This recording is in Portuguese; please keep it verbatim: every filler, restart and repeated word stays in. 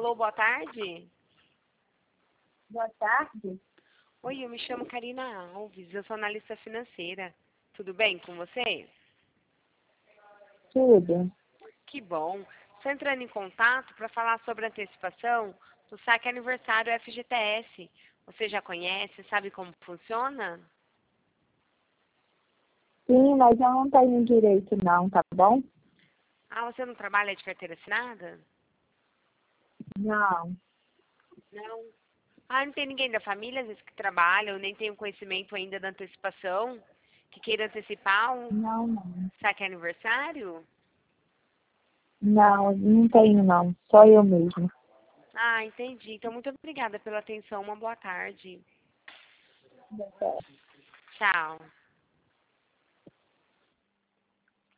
Alô, boa tarde. Boa tarde. Oi, eu me chamo Karina Alves, eu sou analista financeira. Tudo bem com você? Tudo. Que bom. Estou entrando em contato para falar sobre a antecipação do saque aniversário F G T S. Você já conhece, sabe como funciona? Sim, mas eu não tenho direito não, tá bom? Ah, você não trabalha de carteira assinada? Não. Não. Ah, não tem ninguém da família, às vezes, que trabalha ou nem tem o conhecimento ainda da antecipação, que queira antecipar um Não, não. saque aniversário? Não, não tenho não. Só eu mesmo. Ah, entendi. Então, muito obrigada pela atenção. Uma boa tarde. Tchau.